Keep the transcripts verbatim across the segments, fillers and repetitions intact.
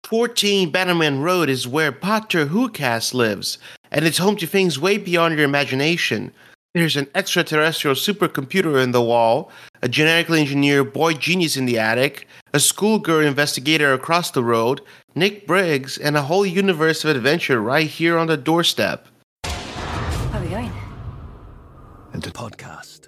fourteen Bannerman Road is where Potter Whocast lives, and it's home to things way beyond your imagination. There's an extraterrestrial supercomputer in the wall, a genetically engineered boy genius in the attic, a schoolgirl investigator across the road, Nick Briggs, and a whole universe of adventure right here on the doorstep. How are we going? Into podcast.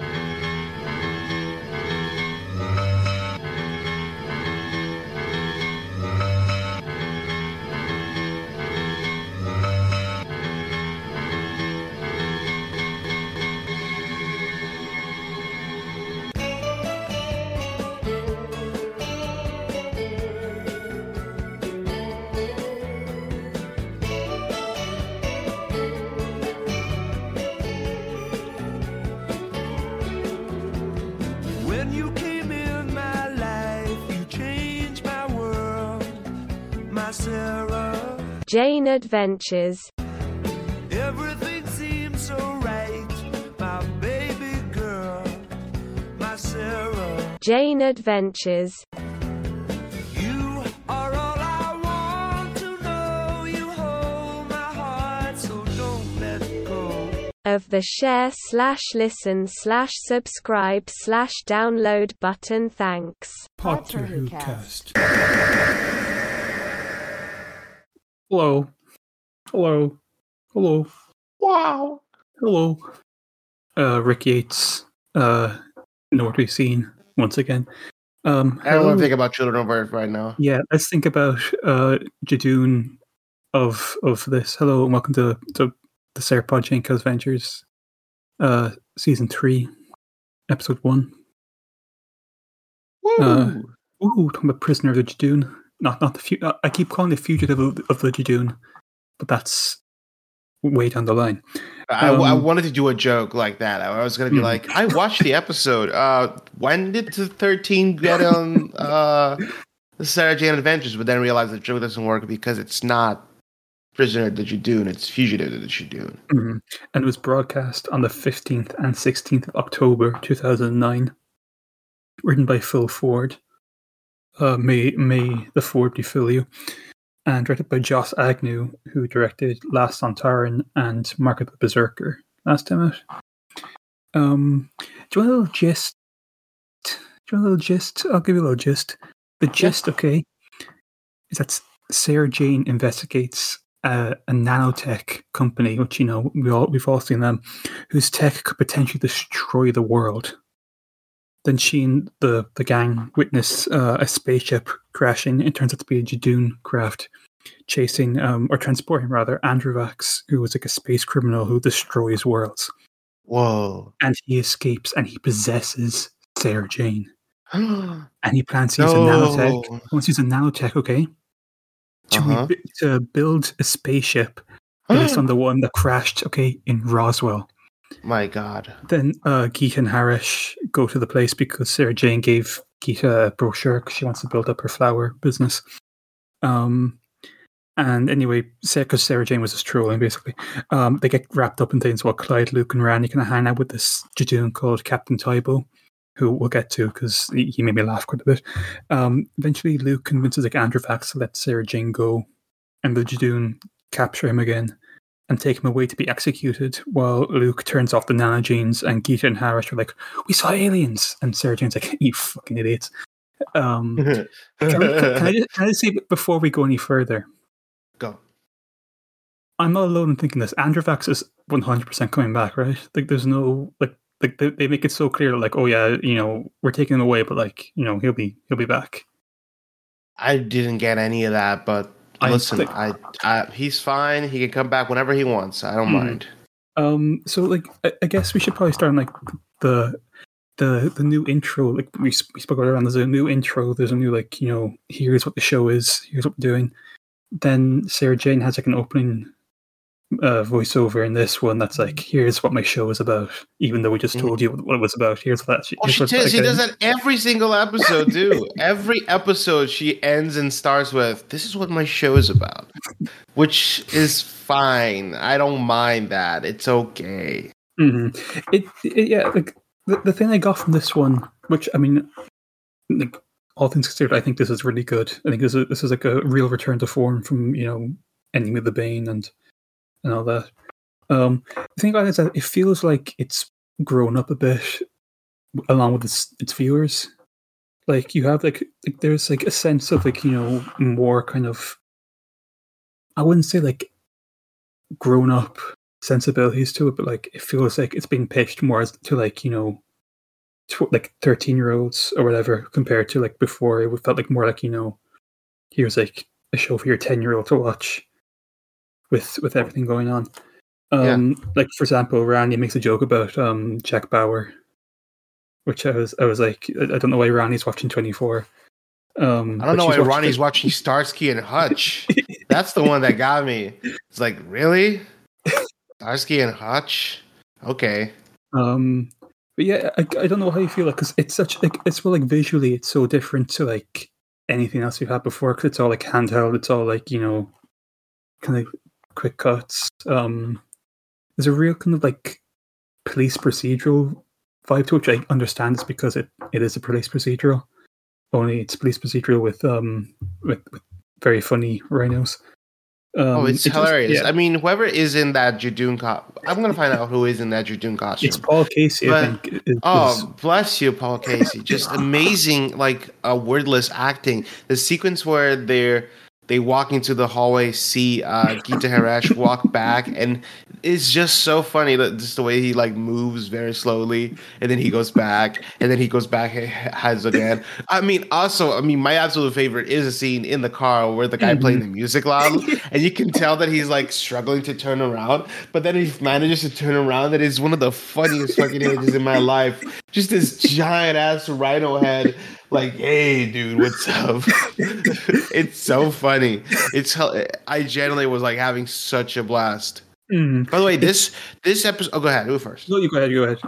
Jane Adventures. Everything seems so right, my baby girl, my Sarah. Jane Adventures. You are all I want to know. You hold my heart, so don't let go. Of the share slash listen slash subscribe slash download button. Thanks. Potter Whocast. Hello. Hello. Hello. Wow. Hello. Uh, Rick Yates, uh, nowhere to be seen once again. Um, I don't want to think about Children of Earth right now. Yeah, let's think about uh, Judoon of of this. Hello and welcome to, to the Sarah Podchenko Adventures, uh, season three, episode one. Woo! Uh, ooh, talking about Prisoner of the Judoon. Not, not the fu- I keep calling it Fugitive of, of the Judoon, but that's way down the line. I, um, I wanted to do a joke like that. I was going to be mm. like, I watched the episode. Uh, when did the thirteen get on uh, the Sarah Jane Adventures? But then realized the joke doesn't work because it's not Prisoner of the Judoon, it's Fugitive of the Judoon. Mm-hmm. And it was broadcast on the fifteenth and sixteenth of October two thousand nine. Written by Phil Ford. Uh, may May the Ford be Phil you. And directed by Joss Agnew, who directed Last Sontaran and Mark of the Berserker last time out. Um, do you want a little gist? Do you want a little gist? I'll give you a little gist. The gist, yeah. Okay, is that Sarah Jane investigates a, a nanotech company, which, you know, we all, we've all seen them, whose tech could potentially destroy the world. Then she and the, the gang witness uh, a spaceship crashing. It turns out to be a Judoon craft chasing, um, or transporting rather, Androvax, who was like a space criminal who destroys worlds. Whoa. And he escapes and he possesses Sarah Jane. and he plans to no. use a nanotech. He wants to use a nanotech, okay? To, uh-huh. re- to build a spaceship based on the one that crashed, okay, in Roswell. My God. Then uh, Geeta and Harish go to the place because Sarah Jane gave Geeta a brochure because she wants to build up her flower business. Um, and anyway, because Sarah Jane was just trolling, basically, um, they get wrapped up in things while Clyde, Luke, and Randy kind of hang out with this Judoon called Captain Tybo, who we'll get to because he, he made me laugh quite a bit. Um, eventually, Luke convinces like Androvax to let Sarah Jane go, and the Judoon capture him again and take him away to be executed, while Luke turns off the nanogenes and Geeta and Harish are like, we saw aliens! And Sarah Jane's like, you fucking idiots. Um, can, I, can, I just, can I just say, before we go any further, go. I'm not alone in thinking this. Androvax is one hundred percent coming back, right? Like, there's no, like, like they, they make it so clear, like, oh yeah, you know, we're taking him away, but like, you know, he'll be, he'll be back. I didn't get any of that, but I listen, think, I, I he's fine. He can come back whenever he wants. I don't mm. mind. Um, so like, I, I guess we should probably start on like the the the new intro. Like we we spoke about it. There's a new intro. There's a new like you know here's what the show is. Here's what we're doing. Then Sarah Jane has like an opening uh, voiceover in this one that's like, here's what my show is about. Even though we just told you what it was about. Here's what that. Oh, she, t- she does that every single episode, too. Every episode she ends and starts with, this is what my show is about. Which is fine. I don't mind that. It's okay. Mm-hmm. It, it yeah, like the, the thing I got from this one, which I mean, like all things considered, I think this is really good. I think this is this is like a real return to form from, you know, Enemy of the Bane and and all that. Um, the thing about it is that it feels like it's grown up a bit along with its its viewers. Like you have like, like there's like a sense of like, you know, more kind of, I wouldn't say like grown up sensibilities to it, but like it feels like it's being pitched more as to like, you know, tw- like thirteen year olds or whatever, compared to like before it felt like more like, you know, here's like a show for your ten year old to watch with with everything going on. Um yeah. Like for example, Randy makes a joke about um Jack Bauer, which I was I was like, I don't know why Ronnie's watching twenty-four. Um, I don't know why Ronnie's like... watching Starsky and Hutch. That's the one that got me. It's like, really? Starsky and Hutch? Okay. Um, but yeah, I, I don't know how you feel like, because it's such like it's well like visually it's so different to like anything else we've had before, because it's all like handheld. It's all like, you know, kind of quick cuts. Um, there's a real kind of like police procedural vibe to it, which I understand is because it, it is a police procedural. Only it's police procedural with um with, with very funny rhinos. Um, oh, it's it hilarious! Just, yeah. I mean, whoever is in that Judoon costume, I'm gonna find out who is in that Judoon costume. It's Paul Casey, but, I think. Is, oh, is... bless you, Paul Casey! Just amazing, like a uh, wordless acting. The sequence where they're they walk into the hallway, see uh, Geeta Harash walk back, and it's just so funny that just the way he like moves very slowly, and then he goes back, and then he goes back has again. I mean, also, I mean, my absolute favorite is a scene in the car where the guy mm-hmm. playing the music loud, and you can tell that he's like struggling to turn around, but then he manages to turn around. That is one of the funniest fucking images in my life. Just this giant ass rhino head. Like, hey, dude, what's up? It's so funny. It's I genuinely was like having such a blast. Mm. By the way, this this episode. Oh, go ahead. Go first. No, you go ahead. You go ahead.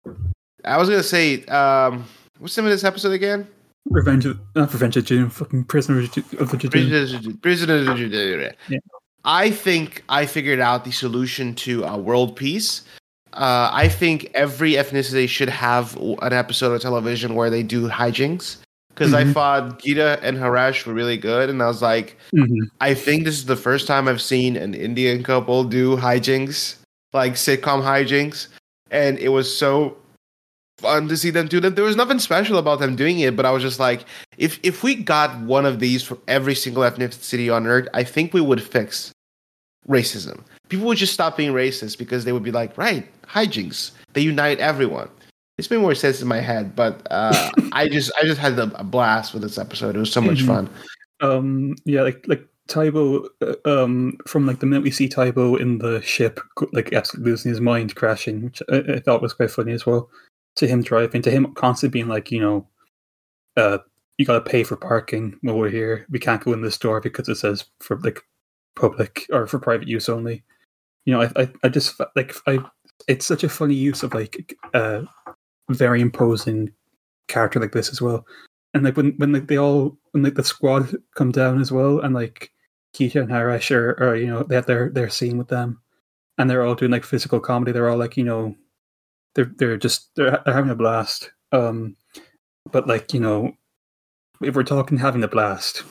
I was gonna say, um, what's the name of this episode again? Revenge of not Revenge of Judoon, fucking Prisoner of the Judoon. Prisoner of the Judoon. Yeah. I think I figured out the solution to uh, world peace. Uh, I think every ethnicity should have an episode of television where they do hijinks. Because mm-hmm. I thought Geeta and Harash were really good, and I was like, mm-hmm. I think this is the first time I've seen an Indian couple do hijinks, like sitcom hijinks, and it was so fun to see them do them. There was nothing special about them doing it, but I was just like, if if we got one of these for every single ethnicity on Earth, I think we would fix racism. People would just stop being racist because they would be like, right, hijinks. They unite everyone. It's made more sense in my head, but uh, I just I just had a blast with this episode. It was so much mm-hmm. fun. Um, yeah, like like Tybo, uh, um, from like the minute we see Tybo in the ship, like absolutely losing his mind, crashing, which I, I thought was quite funny as well. To him driving, to him constantly being like, you know, uh, you got to pay for parking while we're here. We can't go in this door because it says for like public or for private use only. You know, I I, I just like I. It's such a funny use of like a very imposing character like this as well. And like when when like they all when like the squad come down as well, and like Geeta and Harash are, are you know they have their their scene with them, and they're all doing like physical comedy. They're all like you know they're they're just they're, they're having a blast. Um, but like you know if we're talking having a blast,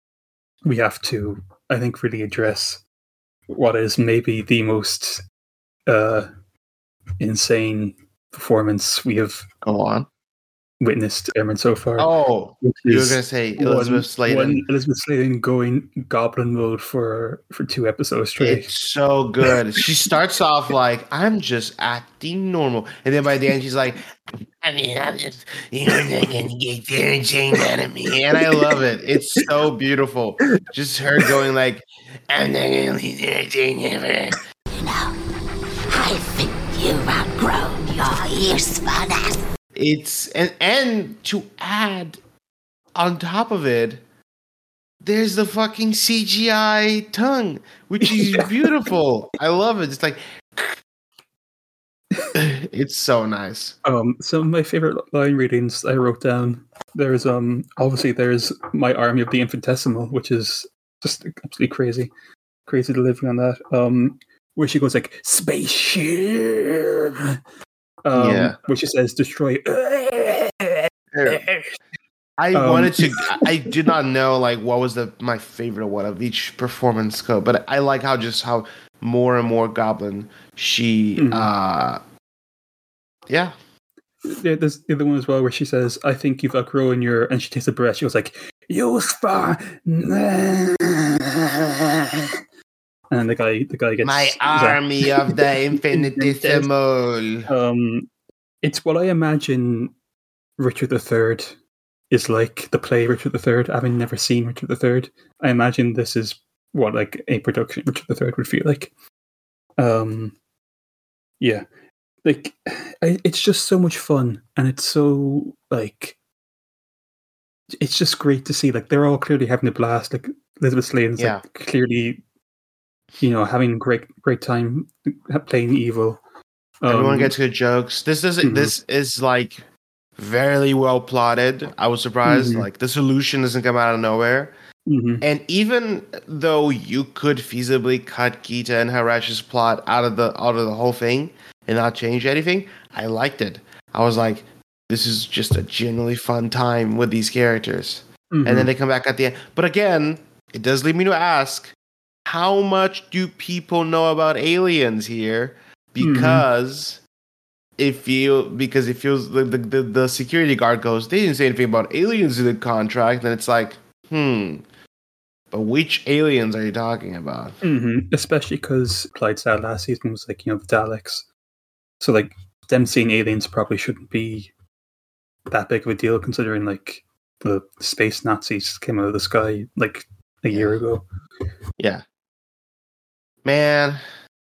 we have to I think really address what is maybe the most uh, insane performance we have Go on. witnessed Aaron so far. Oh, you were going to say Elizabeth Sladen. One Elizabeth Sladen going goblin mode for, for two episodes straight. It's so good. She starts off like, I'm just acting normal. And then by the end, she's like, I mean, I'm just, you're not going to get there and change that at me. And I love it. It's so beautiful. Just her going like, I'm not going to leave there and change it. You know, I think you've outgrown your usefulness. It's and and to add on top of it, there's the fucking C G I tongue, which is beautiful. I love it. It's like it's so nice. Um, some of my favorite line readings I wrote down. There's um obviously there's My Army of the Infinitesimal, which is just absolutely crazy, crazy delivery on that. Um, where she goes like spaceship. Um, yeah. Which it says destroy. I Um, wanted to. I did not know like what was the my favorite one of each performance go, but I like how just how more and more Goblin she. Mhm. uh Yeah, Yeah, there's the other one as well where she says, "I think you've outgrown your," and she takes a breath. She goes like, "Uspa," and the guy, the guy gets my he's like- army of the infinitesimal. Um, it's what I imagine Richard the Third is like, the play Richard the Third. Having never seen Richard the Third, I imagine this is what like a production Richard the Third would feel like. Um, yeah, like I, it's just so much fun, and it's so like it's just great to see. Like they're all clearly having a blast. Like Elizabeth Sladen's Yeah. like clearly, you know, having great great time playing evil. Everyone Um, gets good jokes. This is mhm. this is like very well plotted. I was surprised. Mhm. Like the solution doesn't come out of nowhere. mhm. And even though you could feasibly cut Gita and Harash's plot out of the out of the whole thing and not change anything, I liked it. I was like, this is just a genuinely fun time with these characters. Mhm. And then they come back at the end. But again, it does lead me to ask, how much do people know about aliens here? Because it feel because it feels the, the the the security guard goes, they didn't say anything about aliens in the contract, and it's like, hmm. But which aliens are you talking about? Mm-hmm. Especially because Clyde said last season was like, you know, the Daleks. So like them seeing aliens probably shouldn't be that big of a deal, considering like the space Nazis came out of the sky like a year ago. Yeah. Man.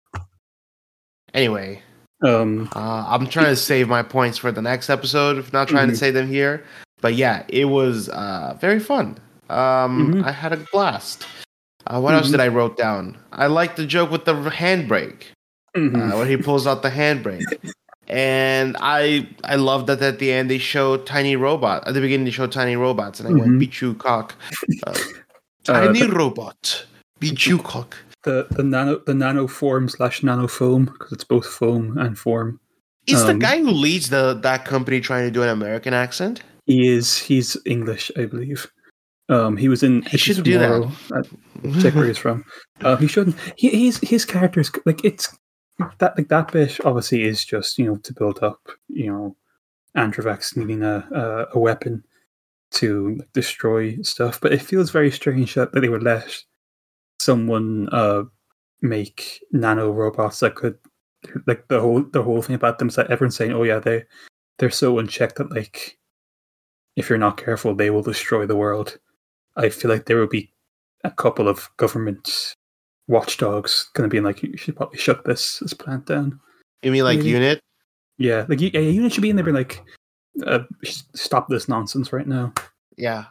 Anyway, Um, uh, I'm trying to save my points for the next episode, if not trying Mhm. to say them here. But yeah, it was uh, very fun. Um, Mhm. I had a blast. Uh, what else Mhm. did I wrote down? I liked the joke with the handbrake. mhm. uh, when he pulls out the handbrake. And I I love that at the end they show tiny robot. At the beginning they show tiny robots, and I went, Mhm. beat you cock. Uh, Uh, tiny robot. Beat you cock. the the nano the nano form slash nano foam, because it's both foam and form. Is the Um, guy who leads the that company trying to do an American accent? He is he's English, I believe. Um, he was in He Edge of shouldn't do that. Tomorrow. Uh, check where he's from. Uh, he shouldn't. He, his his character's like it's that like that bit obviously is just, you know, to build up, you know, Androvax needing a a, a weapon to like, destroy stuff. But it feels very strange that, that they would let someone uh make nano robots that could like the whole the whole thing about them is that everyone's saying, oh yeah, they they're so unchecked that like if you're not careful they will destroy the world. I feel like there will be a couple of government watchdogs going to be like, you should probably shut this this plant down. You mean like Maybe. Unit? Yeah, like you, a unit should be in there being like, uh, sh- stop this nonsense right now. Yeah.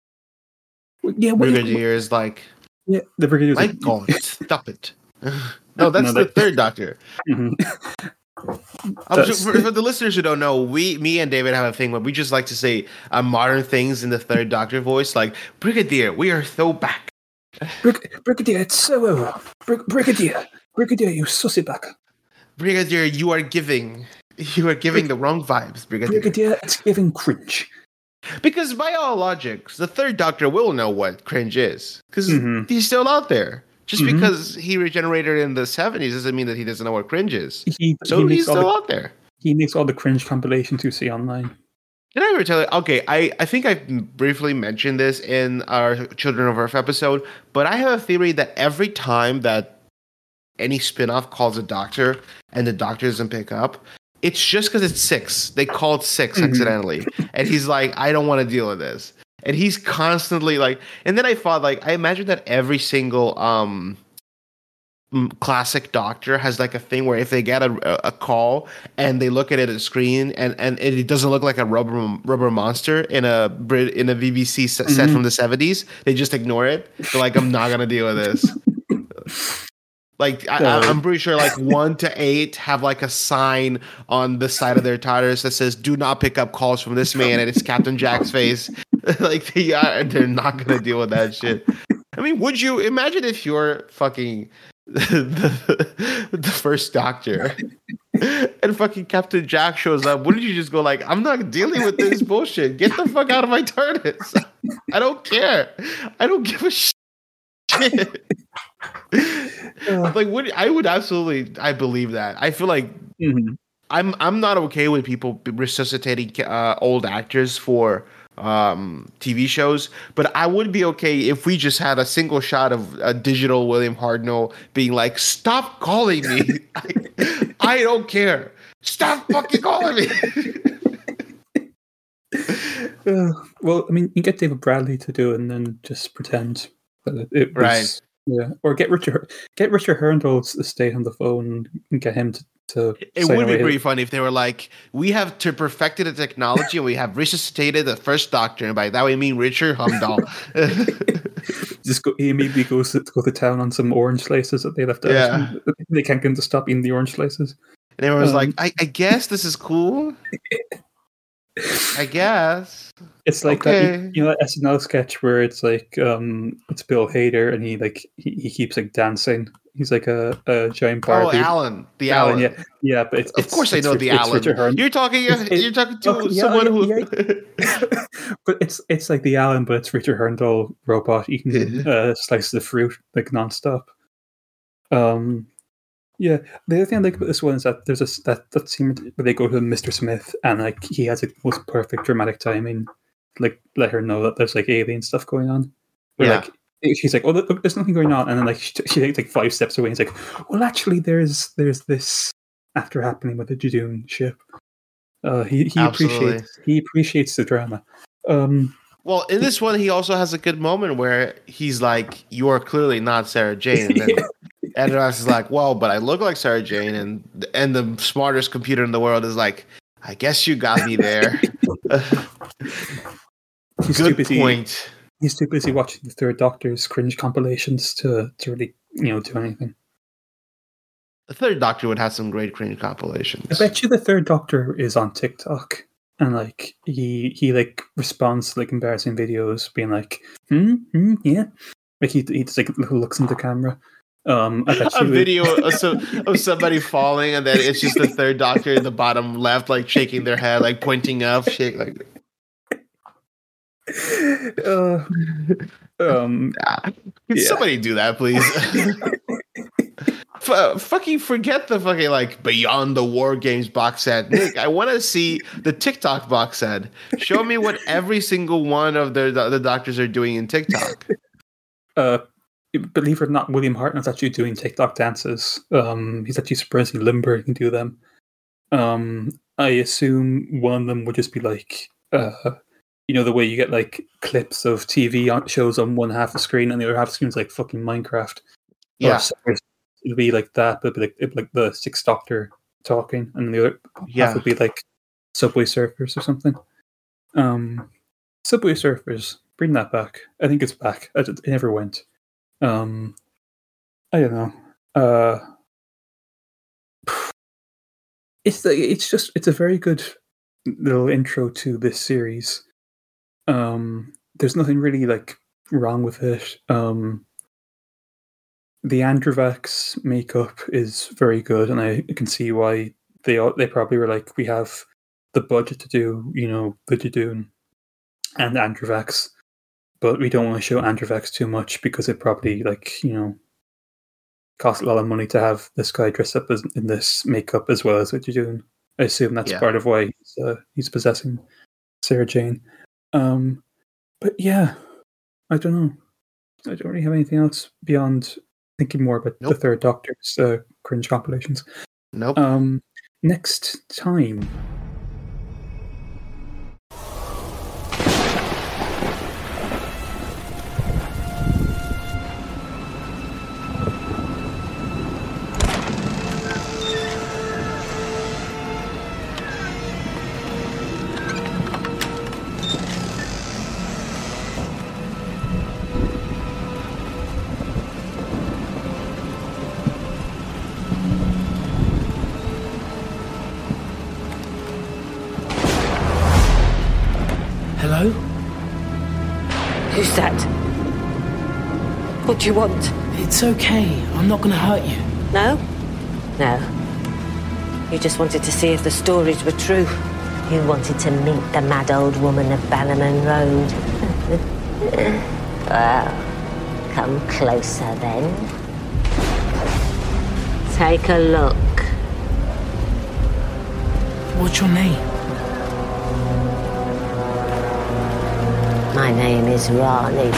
Yeah, what, Brigadier is like, yeah, the brigadier. my God, stop it. No, that's No, the that- third Doctor. Mhm. Um, That's- so for, for the listeners who don't know, we, me and David have a thing where we just like to say uh, modern things in the third Doctor voice, like Brigadier, we are so back. Brig- Brigadier, it's so over. Brig- Brigadier, Brigadier, you sussy back. Brigadier, you are giving, you are giving the wrong vibes, Brigadier. Brigadier, it's giving cringe. Because by all logics, the third Doctor will know what cringe is, because Mhm. he's still out there. Just Mhm. because he regenerated in the seventies doesn't mean that he doesn't know what cringe is. He, So he he's makes all still the, out there. he makes all the cringe compilations you see online. Did I ever tell you? Okay, I, I think I briefly mentioned this in our Children of Earth episode, but I have a theory that every time that any spin-off calls a doctor and the doctor doesn't pick up, it's just because it's six. They called six Mhm. accidentally. And he's like, I don't want to deal with this. And he's constantly like, and then I thought, like, I imagine that every single um m- classic doctor has like a thing where if they get a, a call and they look at it at a screen and, and it doesn't look like a rubber rubber monster in a Brit in a V B C set, set Mhm. from the seventies, they just ignore it. They're like, I'm not gonna deal with this. Like I, I, I'm pretty sure like one to eight have like a sign on the side of their tires that says "Do not pick up calls from this man," and it's Captain Jack's face. Like they are, they're not gonna deal with that shit. I mean, would you imagine if you're fucking the, the first Doctor and fucking Captain Jack shows up, wouldn't you just go like, I'm not dealing with this bullshit. Get the fuck out of my TARDIS. I don't care. I don't give a shit. Like, would I would absolutely, I believe that. I feel like Mm-hmm. I'm I'm not okay with people resuscitating uh, old actors for um, T V shows, but I would be okay if we just had a single shot of a digital William Hartnell being like, "Stop calling me. I, I don't care. Stop fucking calling me." Uh, well, I mean, you get David Bradley to do it and then just pretend that it, it was, Right. yeah, or get Richard get Richard Herndon's estate on the phone and get him to. to It sign would be away pretty his- funny if they were like, "We have to perfected the technology and we have resuscitated the first Doctor," and by that we mean Richard Humdahl. Just go, he immediately goes to go to town on some orange slices that they left out. Yeah. They can't get him to stop eating the orange slices. And everyone's Um, like, I, I guess this is cool. I guess. It's like Okay. that, you know, that S N L sketch where it's like, um, it's Bill Hader and he like he, he keeps like dancing. He's like a, a giant Oh, Barbie. Alan. The Alan, Alan. yeah, yeah, but it's, Of it's, course I it's know Rich- the it's Alan. Richard Herndon. You're talking It's- you're talking to oh, yeah, someone who yeah, but it's it's like the Alan, but it's Richard Herndon robot eating uh, slices of fruit like nonstop. Um, yeah. The other thing I like about this one is that there's a that that scene where they go to Mister Smith and like he has the most perfect dramatic timing, like let her know that there's like alien stuff going on. Where, Yeah. like she's like, "Oh, look, there's nothing going on," and then like she, she takes like five steps away. and He's like, "Well, actually, there's there's this after happening with the Judoon ship." Uh, he he Absolutely. appreciates he appreciates the drama. Um, Well, in this one, he also has a good moment where he's like, "You are clearly not Sarah Jane," and then Andros is like, "Well, but I look like Sarah Jane," and and the smartest computer in the world is like, "I guess you got me there." he's too Good busy. point. He's too busy watching the Third Doctor's cringe compilations to to really you know do anything. The Third Doctor would have some great cringe compilations. I bet you the Third Doctor is on TikTok and like he he like responds to like embarrassing videos, being like, "Hmm, hmm yeah," like he he just like looks into the camera. Um, I bet A you video of, so, of somebody falling, and then it's just the Third Doctor in the bottom left, like shaking their head, like pointing up, shake like. uh, um, Ah, Can Yeah. somebody do that, please? F- fucking forget the fucking like Beyond the War Games box set. Nick, I want to see the TikTok box set. Show me what every single one of the the doctors are doing in TikTok. uh, believe it or not, William Hartnell's actually doing TikTok dances. Um, he's actually surprisingly limber and can do them. Um, I assume one of them would just be like, uh, you know, the way you get like clips of T V on, shows on one half the screen and the other half the screen is like fucking Minecraft. Or Yeah, something. It'd be like that, but it'd be like, it'd be like the Sixth Doctor talking, and the other Yeah. half would be like Subway Surfers or something. Um, Subway Surfers, bring that back. I think it's back. I, it never went. Um, I don't know. Uh, it's the, it's just it's a very good little intro to this series. Um, there's nothing really like wrong with it. Um, the Androvax makeup is very good, and I can see why they all- they probably were like, we have the budget to do, you know, the Judoon and Androvax, but we don't want to show Androvax too much because it probably like you know costs a lot of money to have this guy dressed up as, in this makeup as well as what you're doing. I assume that's Yeah. part of why he's, uh, he's possessing Sarah Jane. Um, but yeah, I don't know. I don't really have anything else beyond thinking more about Nope. the Third Doctor's uh, cringe compilations. nope. Um, next time. Hello? Who's that? What do you want? It's okay. I'm not gonna hurt you. No? No. You just wanted to see if the stories were true. You wanted to meet the mad old woman of Bannerman Road. Well, come closer then. Take a look. What's your name? My name is Rani.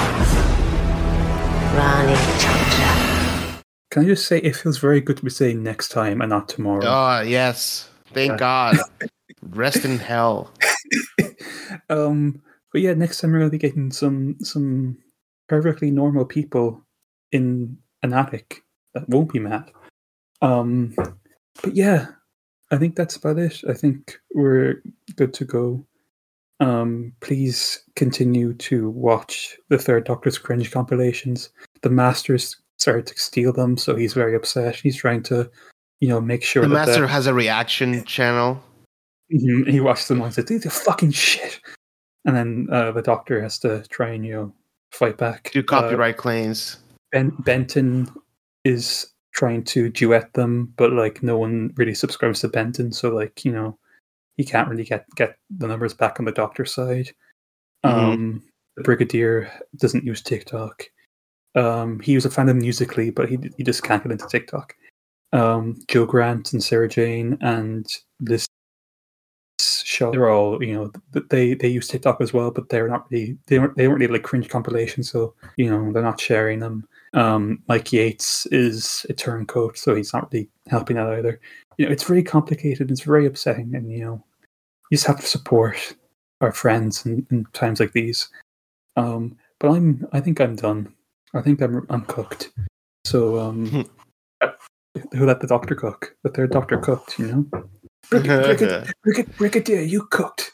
Rani Chandra. Can I just say it feels very good to be saying next time and not tomorrow? Oh, yes. Thank Yeah. God. Rest in hell. um, but yeah, next time we're going to be getting some some perfectly normal people in an attic that won't be mad. Um, but yeah, I think that's about it. I think we're good to go. Um, please continue to watch the Third Doctor's cringe compilations. The Master's started to steal them, so he's very upset. He's trying to, you know, make sure The that Master the, has a reaction channel. Mhm, he watched them and said, "These are fucking shit," and then uh, the Doctor has to try and you know fight back. Do Uh, copyright claims. Ben- Benton is trying to duet them, but like no one really subscribes to Benton, so like you know he can't really get get the numbers back on the Doctor's side. Mhm. Um, the Brigadier doesn't use TikTok. Um, he was a fan of Musically, but he he just can't get into TikTok. Um, Joe Grant and Sarah Jane and this show, they're all you know th- they they use TikTok as well, but they're not really they weren't they weren't really like cringe compilations, so you know they're not sharing them. Um, Mike Yates is a turncoat, so he's not really helping out either. You know, it's very complicated. It's very upsetting, and you know, you just have to support our friends in, in times like these. Um, but I'm I think I'm done. I think I'm I'm cooked. So um, who let the Doctor cook? The Third Doctor cooked, you know. Brigadier, Brigadier, Brigadier, you cooked.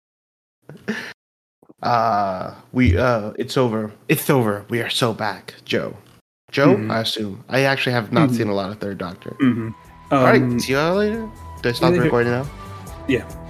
Uh we uh it's over. It's over. We are so back, Joe. Joe, Mhm. I assume. I actually have not Mhm. seen a lot of Third Doctor. Mm-hmm. Um, All right, see you all later. Do I stop the later. recording now? Yeah.